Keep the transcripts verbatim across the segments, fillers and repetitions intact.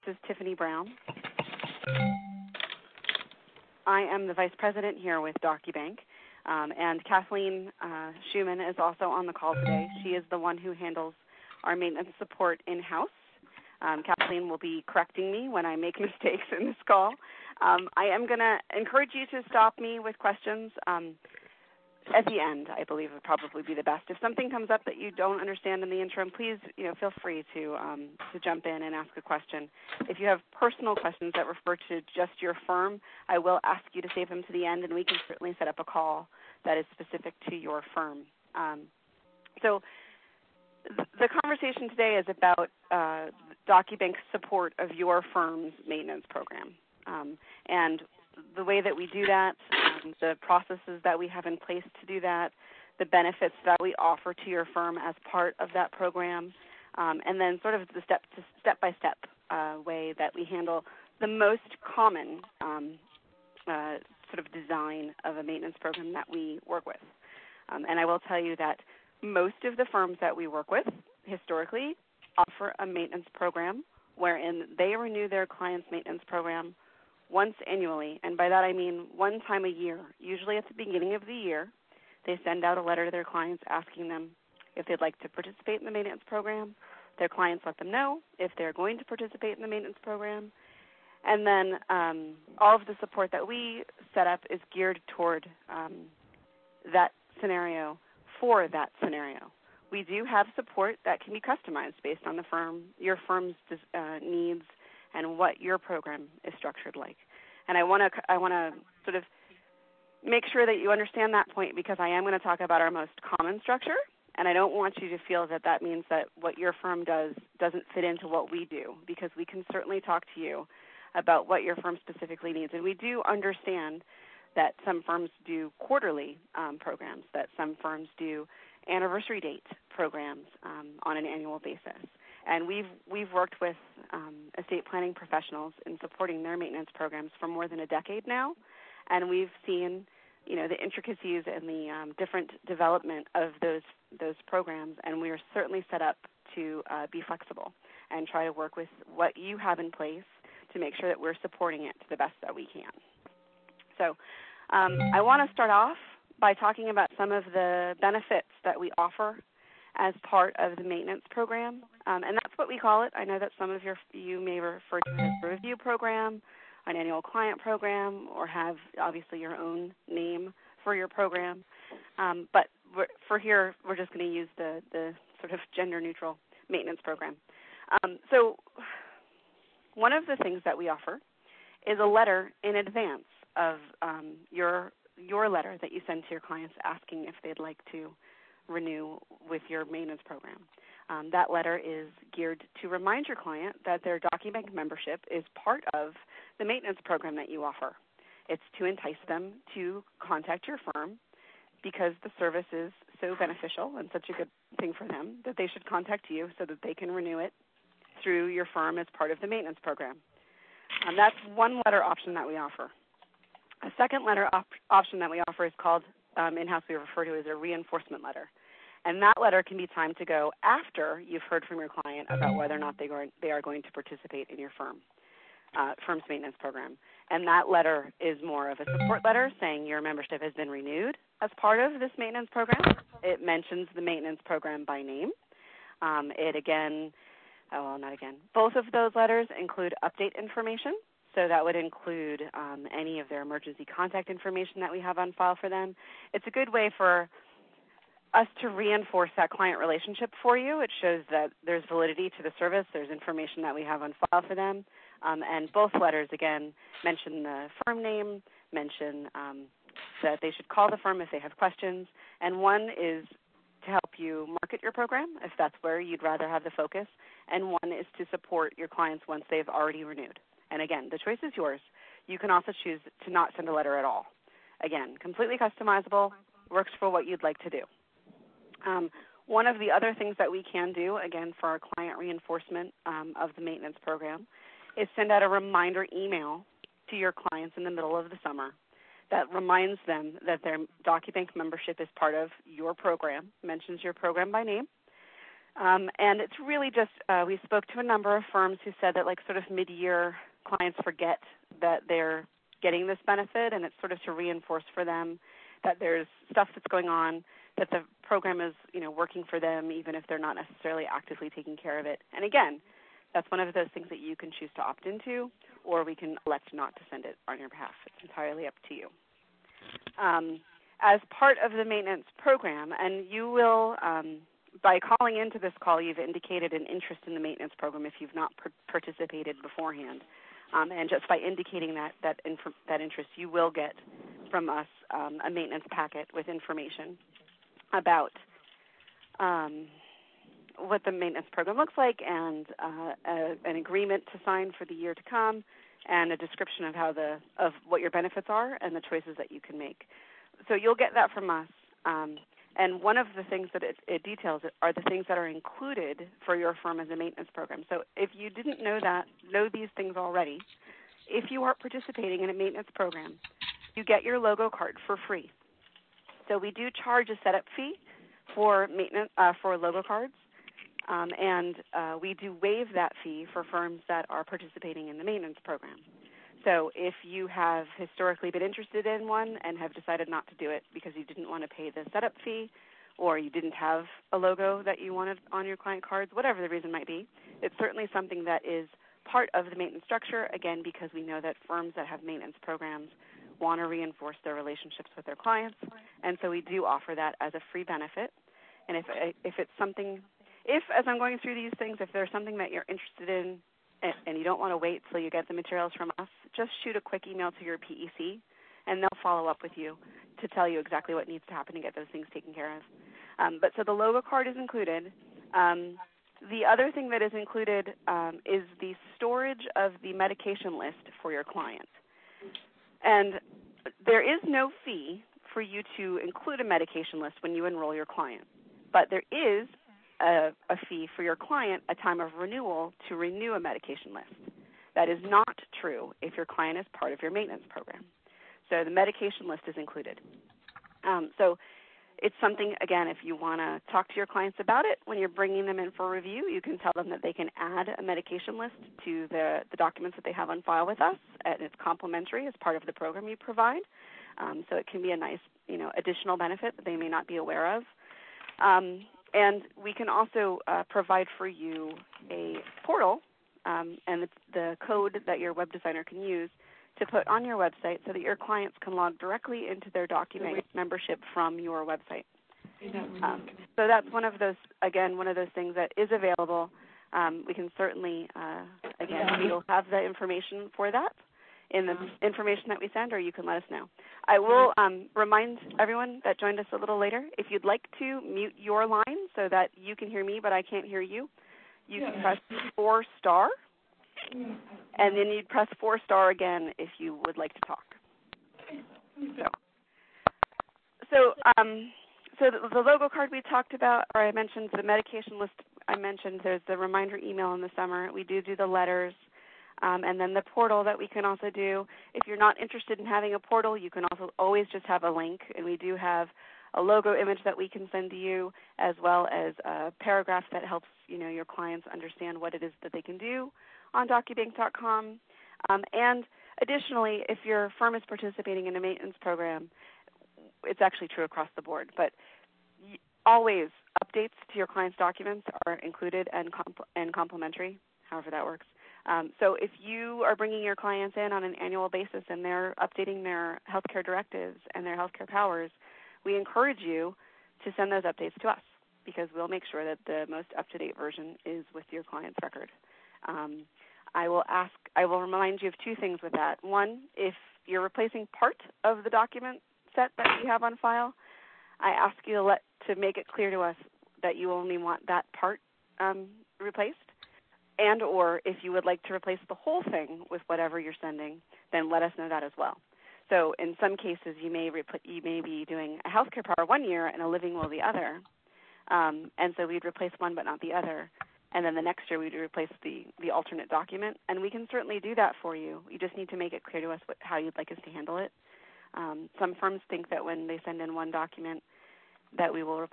is Tiffany Brown. I am the Vice President here with DocuBank, um, and Kathleen uh, Schumann is also on the call today. She is the one who handles our maintenance support in-house. Um, Kathleen will be correcting me when I make mistakes in this call. Um, I am going to encourage you to stop me with questions. Um, At the end, I believe would probably be the best. If something comes up that you don't understand in the interim, please, you know, feel free to um, to jump in and ask a question. If you have personal questions that refer to just your firm, I will ask you to save them to the end, and we can certainly set up a call that is specific to your firm. Um, so th- the conversation today is about uh, DocuBank's support of your firm's maintenance program, um, and the way that we do that, um, the processes that we have in place to do that, the benefits that we offer to your firm as part of that program, um, and then sort of the step to step-by-step uh, way that we handle the most common um, uh, sort of design of a maintenance program that we work with. Um, and I will tell you that most of the firms that we work with historically offer a maintenance program wherein they renew their client's maintenance program once annually, and by that I mean one time a year. Usually at the beginning of the year, they send out a letter to their clients asking them if they'd like to participate in the maintenance program. Their clients let them know if they're going to participate in the maintenance program. And then um, all of the support that we set up is geared toward um, that scenario for that scenario. We do have support that can be customized based on the firm, your firm's uh, needs, and what your program is structured like. And I want to I want to sort of make sure that you understand that point, because I am going to talk about our most common structure, and I don't want you to feel that that means that what your firm does doesn't fit into what we do, because we can certainly talk to you about what your firm specifically needs. And we do understand that some firms do quarterly um, programs, that some firms do anniversary date programs um, on an annual basis. And we've we've worked with um, estate planning professionals in supporting their maintenance programs for more than a decade now, and we've seen, you know, the intricacies and the um, different development of those those programs, and we are certainly set up to uh, be flexible and try to work with what you have in place to make sure that we're supporting it to the best that we can. So um, I want to start off by talking about some of the benefits that we offer as part of the maintenance program, um, and that's what we call it. I know that some of your, you may refer to it as a review program, an annual client program, or have obviously your own name for your program. Um, but we're, for here, we're just going to use the, the sort of gender-neutral maintenance program. Um, so one of the things that we offer is a letter in advance of um, your your letter that you send to your clients asking if they'd like to renew with your maintenance program. Um, that letter is geared to remind your client that their DocuBank membership is part of the maintenance program that you offer. It's to entice them to contact your firm because the service is so beneficial and such a good thing for them that they should contact you so that they can renew it through your firm as part of the maintenance program. Um, that's one letter option that we offer. A second letter op- option that we offer is called, um, in-house we refer to as a reinforcement letter. And that letter can be timed to go after you've heard from your client about whether or not they, go, they are going to participate in your firm, uh, firm's maintenance program. And that letter is more of a support letter saying your membership has been renewed as part of this maintenance program. It mentions the maintenance program by name. Um, it again, oh, well, not again, both of those letters include update information. So that would include um, any of their emergency contact information that we have on file for them. It's a good way for us to reinforce that client relationship for you. It shows that there's validity to the service. There's information that we have on file for them. Um, and both letters, again, mention the firm name, mention um, that they should call the firm if they have questions. And one is to help you market your program, if that's where you'd rather have the focus. And one is to support your clients once they've already renewed. And again, the choice is yours. You can also choose to not send a letter at all. Again, completely customizable, works for what you'd like to do. Um, one of the other things that we can do, again, for our client reinforcement um, of the maintenance program, is send out a reminder email to your clients in the middle of the summer that reminds them that their DocuBank membership is part of your program, mentions your program by name, Um, and it's really just, uh, we spoke to a number of firms who said that like sort of mid-year clients forget that they're getting this benefit, and it's sort of to reinforce for them that there's stuff that's going on, that the program is, you know, working for them even if they're not necessarily actively taking care of it. And again, that's one of those things that you can choose to opt into, or we can elect not to send it on your behalf. It's entirely up to you. Um, as part of the maintenance program, and you will, um, by calling into this call, you've indicated an interest in the maintenance program if you've not per- participated beforehand. Um, and just by indicating that that, inf- that interest, you will get from us um, a maintenance packet with information about um, what the maintenance program looks like, and uh, a, an agreement to sign for the year to come, and a description of how the of what your benefits are and the choices that you can make. So you'll get that from us. Um, and one of the things that it, it details are the things that are included for your firm as a maintenance program. So if you didn't know that, know these things already, if you are participating in a maintenance program, you get your logo card for free. So we do charge a setup fee for maintenance uh, for logo cards, um, and uh, we do waive that fee for firms that are participating in the maintenance program. So if you have historically been interested in one and have decided not to do it because you didn't want to pay the setup fee, or you didn't have a logo that you wanted on your client cards, whatever the reason might be, it's certainly something that is part of the maintenance structure, again, because we know that firms that have maintenance programs want to reinforce their relationships with their clients, and so we do offer that as a free benefit. And if if it's something, if as I'm going through these things, if there's something that you're interested in and, and you don't want to wait till you get the materials from us, just shoot a quick email to your P E C, and they'll follow up with you to tell you exactly what needs to happen to get those things taken care of. Um, but so the logo card is included. Um, the other thing that is included um, is the storage of the medication list for your client. And there is no fee for you to include a medication list when you enroll your client, but there is a, a fee for your client at time of renewal to renew a medication list. That is not true if your client is part of your maintenance program. So the medication list is included. Um, so it's something, again, if you want to talk to your clients about it when you're bringing them in for review, you can tell them that they can add a medication list to the, the documents that they have on file with us, and it's complimentary as part of the program you provide. Um, so it can be a nice, you know, additional benefit that they may not be aware of. Um, and we can also uh, provide for you a portal um, and the, the code that your web designer can use to put on your website so that your clients can log directly into their DocuBank membership from your website. Um, so that's one of those, again, one of those things that is available. Um, we can certainly, uh, again, you'll have the information for that in the information that we send, or you can let us know. I will um, remind everyone that joined us a little later, if you'd like to mute your line so that you can hear me but I can't hear you, you can press four star. And then you'd press four star again if you would like to talk. So, so, um, so the, the logo card we talked about, or I mentioned the medication list I mentioned, there's the reminder email in the summer. We do do the letters, um, and then the portal that we can also do. If you're not interested in having a portal, you can also always just have a link, and we do have a logo image that we can send to you, as well as a paragraph that helps, you know, your clients understand what it is that they can do on DocuBank dot com. Um, and additionally, if your firm is participating in a maintenance program, it's actually true across the board, but always updates to your client's documents are included and, compl- and complimentary, however that works. Um, so if you are bringing your clients in on an annual basis and they're updating their healthcare directives and their healthcare powers, we encourage you to send those updates to us because we'll make sure that the most up-to-date version is with your client's record. Um, I will ask, I will remind you of two things with that. One, if you're replacing part of the document set that you have on file, I ask you to, let, to make it clear to us that you only want that part um, replaced, and or if you would like to replace the whole thing with whatever you're sending, then let us know that as well. So in some cases, you may repl- you may be doing a healthcare power one year and a living will the other, um, and so we'd replace one but not the other. And then the next year we'd replace the, the alternate document, and we can certainly do that for you. You just need to make it clear to us what, how you'd like us to handle it. Um, some firms think that when they send in one document that we will replace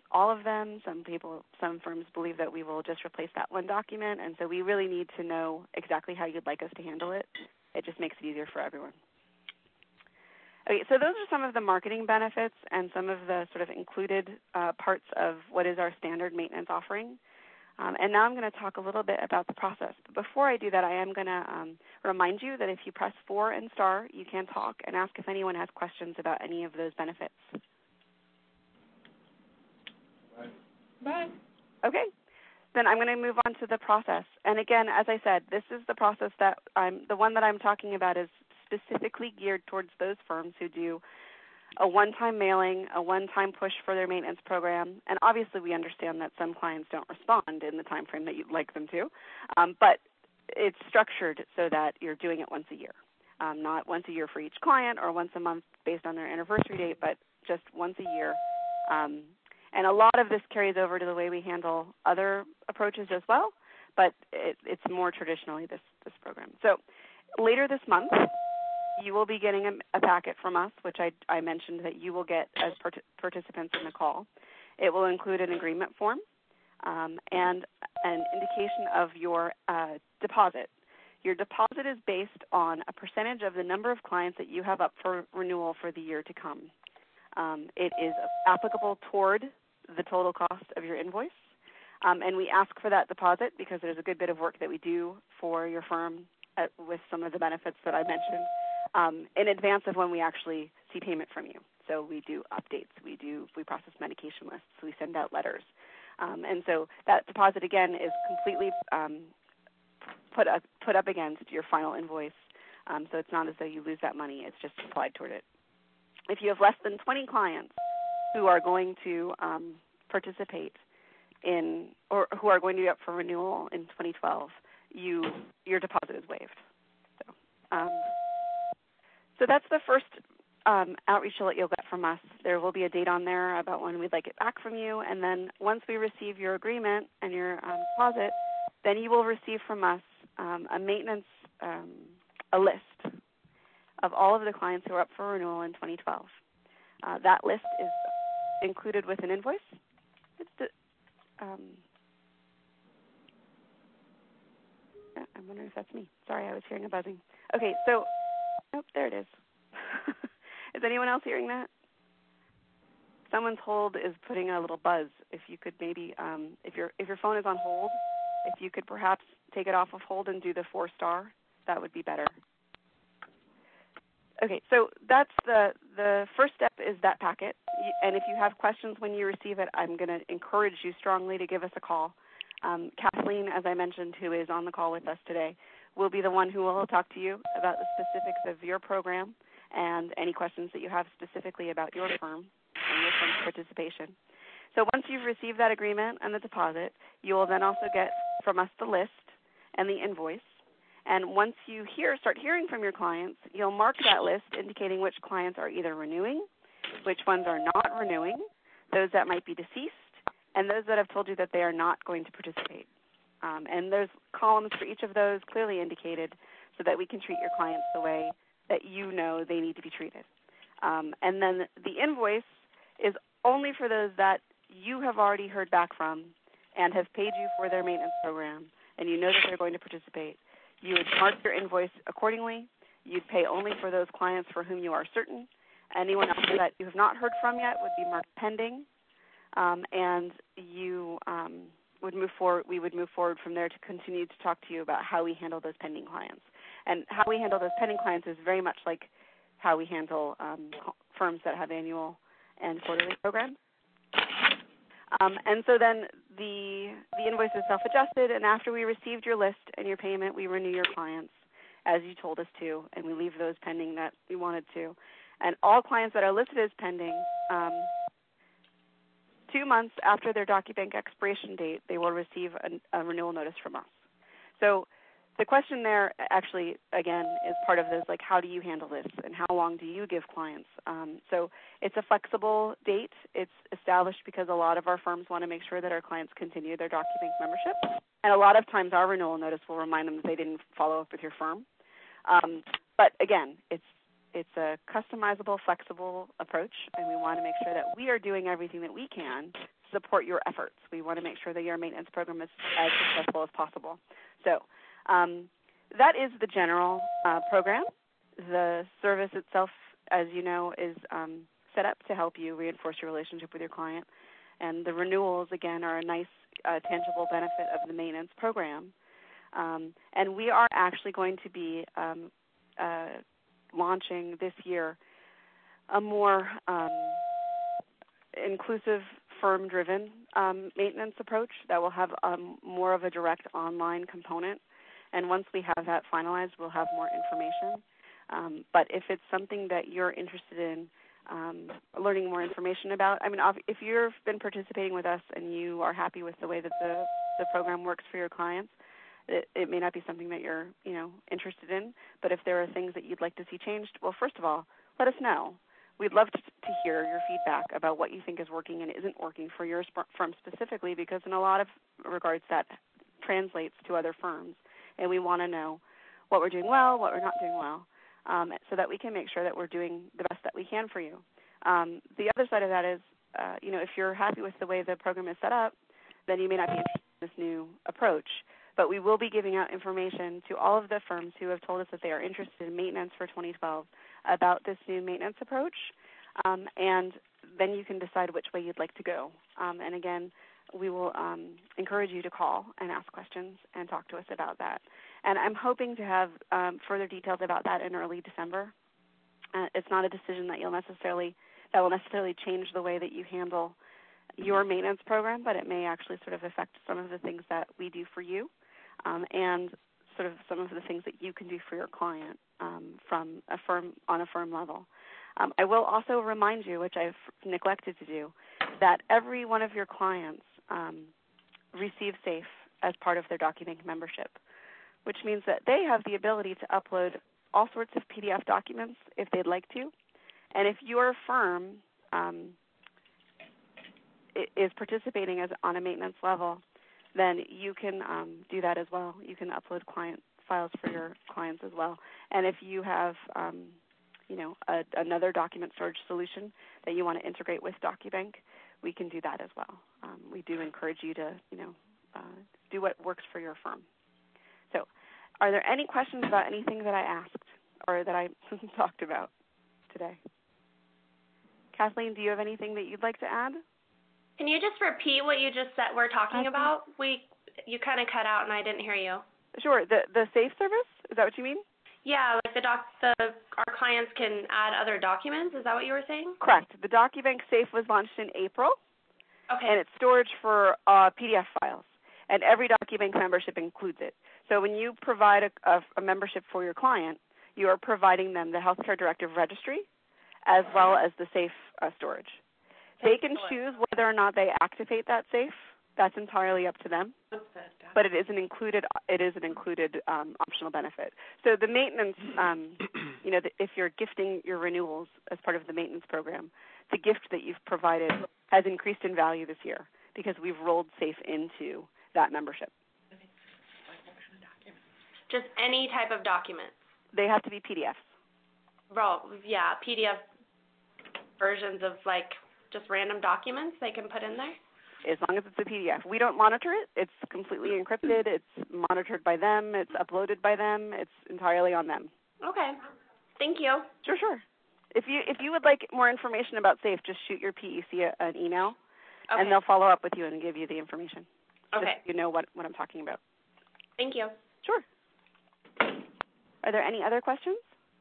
all of them. Some people, some firms believe that we will just replace that one document, and so we really need to know exactly how you'd like us to handle it. It just makes it easier for everyone. Okay, so those are some of the marketing benefits and some of the sort of included uh, parts of what is our standard maintenance offering. Um, and now I'm going to talk a little bit about the process. But before I do that, I am going to um, remind you that if you press four and star, you can talk and ask if anyone has questions about any of those benefits. Bye. Bye. Okay. Then I'm going to move on to the process. And again, as I said, this is the process that I'm, the one that I'm talking about is specifically geared towards those firms who do a one-time mailing, a one-time push for their maintenance program, and obviously we understand that some clients don't respond in the time frame that you'd like them to, um, but it's structured so that you're doing it once a year, um, not once a year for each client or once a month based on their anniversary date, but just once a year. Um, and a lot of this carries over to the way we handle other approaches as well, but it, it's more traditionally this, this program. So later this month, you will be getting a, a packet from us, which I, I mentioned that you will get as part participants in the call. It will include an agreement form um, and an indication of your uh, deposit. Your deposit is based on a percentage of the number of clients that you have up for renewal for the year to come. Um, it is applicable toward the total cost of your invoice. Um, and we ask for that deposit because there's a good bit of work that we do for your firm at, with some of the benefits that I mentioned. Um, in advance of when we actually see payment from you. So we do updates, we do we process medication lists, we send out letters. Um, and so that deposit, again, is completely um, put, up, put up against your final invoice. Um, so it's not as though you lose that money, it's just applied toward it. If you have less than twenty clients who are going to um, participate in, or who are going to be up for renewal in twenty twelve, you your deposit is waived. So, um, So that's the first um, outreach that you'll get from us. There will be a date on there about when we'd like it back from you, and then once we receive your agreement and your um, deposit, then you will receive from us um, a maintenance, um, a list of all of the clients who are up for renewal in twenty twelve. Uh, that list is included with an invoice. It's the, um, I'm wondering if that's me. Sorry, I was hearing a buzzing. Okay, so, oh, there it is. Is anyone else hearing that? Someone's hold is putting a little buzz. If you could maybe, um, if your if your phone is on hold, if you could perhaps take it off of hold and do the four star, that would be better. Okay, so that's the the first step is that packet. And if you have questions when you receive it, I'm going to encourage you strongly to give us a call. Um, Kathleen, as I mentioned, who is on the call with us today, will be the one who will talk to you about the specifics of your program and any questions that you have specifically about your firm and your firm's participation. So once you've received that agreement and the deposit, you will then also get from us the list and the invoice. And once you hear, start hearing from your clients, you'll mark that list indicating which clients are either renewing, which ones are not renewing, those that might be deceased, and those that have told you that they are not going to participate. Um, and there's columns for each of those clearly indicated so that we can treat your clients the way that you know they need to be treated. Um, and then the invoice is only for those that you have already heard back from and have paid you for their maintenance program, and you know that they're going to participate. You would mark your invoice accordingly. You'd pay only for those clients for whom you are certain. Anyone else that you have not heard from yet would be marked pending, um, and you um, would move forward. We would move forward from there to continue to talk to you about how we handle those pending clients. And how we handle those pending clients is very much like how we handle um, firms that have annual and quarterly programs. Um, and so then the the invoice is self-adjusted, and after we received your list and your payment, we renew your clients as you told us to, and we leave those pending that we wanted to. And all clients that are listed as pending, um, two months after their DocuBank expiration date, they will receive a, a renewal notice from us. So the question there actually, again, is part of this, like how do you handle this and how long do you give clients? Um, so it's a flexible date. It's established because a lot of our firms want to make sure that our clients continue their DocuBank membership. And a lot of times our renewal notice will remind them that they didn't follow up with your firm. Um, but again, it's it's a customizable, flexible approach, and we want to make sure that we are doing everything that we can support your efforts. We want to make sure that your maintenance program is as successful as possible. So um, that is the general uh, program. The service itself, as you know, is um, set up to help you reinforce your relationship with your client. And the renewals, again, are a nice, uh, tangible benefit of the maintenance program. Um, and we are actually going to be um, uh, launching this year a more um, inclusive, firm-driven um, maintenance approach that will have um, more of a direct online component. And once we have that finalized, we'll have more information. Um, but if it's something that you're interested in um, learning more information about, I mean, if you've been participating with us and you are happy with the way that the, the program works for your clients, it, it may not be something that you're, you know, interested in. But if there are things that you'd like to see changed, well, first of all, let us know. We'd love to, to hear your feedback about what you think is working and isn't working for your firm specifically, because in a lot of regards that translates to other firms. And we want to know what we're doing well, what we're not doing well, um, so that we can make sure that we're doing the best that we can for you. Um, the other side of that is, uh, you know, if you're happy with the way the program is set up, then you may not be interested in this new approach. But we will be giving out information to all of the firms who have told us that they are interested in maintenance for twenty twelve about this new maintenance approach, um, and then you can decide which way you'd like to go. Um, and again, we will um, encourage you to call and ask questions and talk to us about that. And I'm hoping to have um, further details about that in early December. Uh, it's not a decision that you'll necessarily that will necessarily change the way that you handle your maintenance program, but it may actually sort of affect some of the things that we do for you, um, and sort of some of the things that you can do for your client um, from a firm on a firm level. Um, I will also remind you, which I've neglected to do, that every one of your clients um, receives SAFE as part of their DocuBank membership, which means that they have the ability to upload all sorts of P D F documents if they'd like to. And if your firm um, is participating as on a maintenance level, then you can um, do that as well. You can upload client files for your clients as well. And if you have, um, you know, a, another document storage solution that you want to integrate with DocuBank, we can do that as well. Um, we do encourage you to, you know, uh, do what works for your firm. So, are there any questions about anything that I asked or that I talked about today? Kathleen, do you have anything that you'd like to add? Can you just repeat what you just said we're talking okay. about? We you kind of cut out and I didn't hear you. Sure. The the SAFE service? Is that what you mean? Yeah, like the doc the our clients can add other documents. Is that what you were saying? Correct. The DocuBank SAFE was launched in April. Okay. And it's storage for uh, P D F files. And every DocuBank membership includes it. So when you provide a, a, a membership for your client, you are providing them the Healthcare Directive Registry as well as the SAFE uh, storage. They can choose whether or not they activate that SAFE. That's entirely up to them. But it is an included it is an included um, optional benefit. So the maintenance, um, you know, the, if you're gifting your renewals as part of the maintenance program, the gift that you've provided has increased in value this year because we've rolled SAFE into that membership. Just any type of document? They have to be P D Fs. Well, yeah, P D F versions of like just random documents they can put in there? As long as it's a P D F. We don't monitor it. It's completely encrypted. It's monitored by them. It's uploaded by them. It's entirely on them. Okay. Thank you. Sure, sure. If you if you would like more information about SAFE, just shoot your P E C a, an email, okay. and they'll follow up with you and give you the information. Okay. Just so you know what, what I'm talking about. Thank you. Sure. Are there any other questions?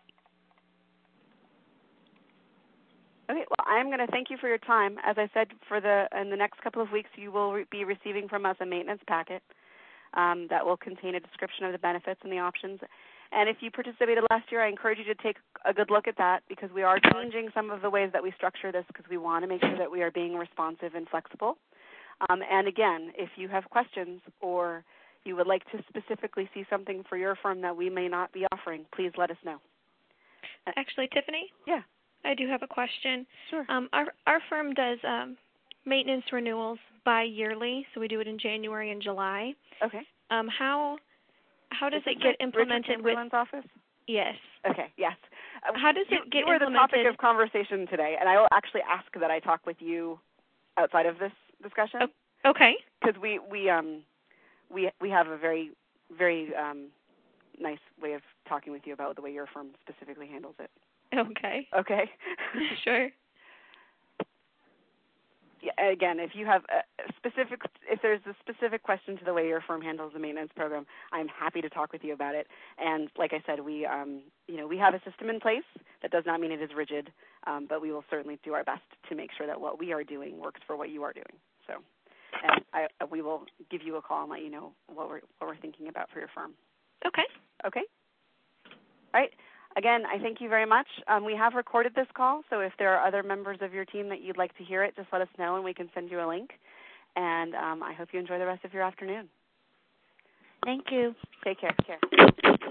Okay, well, I'm going to thank you for your time. As I said, for the in the next couple of weeks, you will re- be receiving from us a maintenance packet um, that will contain a description of the benefits and the options. And if you participated last year, I encourage you to take a good look at that because we are changing some of the ways that we structure this because we want to make sure that we are being responsive and flexible. Um, and again, if you have questions or you would like to specifically see something for your firm that we may not be offering, please let us know. Actually, Tiffany? Yeah. I do have a question. Sure. Um, our, our firm does um, maintenance renewals bi-yearly, so we do it in January and July. Okay. Um, how how does Is it get Richard implemented with... Richard office? Yes. Okay, yes. Uh, How does you, it get you were implemented? the topic of conversation today, and I will actually ask that I talk with you outside of this discussion. Oh, okay. Because we we um we we have a very very um nice way of talking with you about the way your firm specifically handles it. Okay. Okay. Sure. Yeah, again, if you have a specific, if there's a specific question to the way your firm handles the maintenance program, I'm happy to talk with you about it. And like I said, we, um, you know, we have a system in place. That does not mean it is rigid, um, but we will certainly do our best to make sure that what we are doing works for what you are doing. So, and I, we will give you a call and let you know what we're what we're thinking about for your firm. Okay. Okay. All right. Again, I thank you very much. Um, we have recorded this call, so if there are other members of your team that you'd like to hear it, just let us know and we can send you a link. And um, I hope you enjoy the rest of your afternoon. Thank you. Take care. Take care.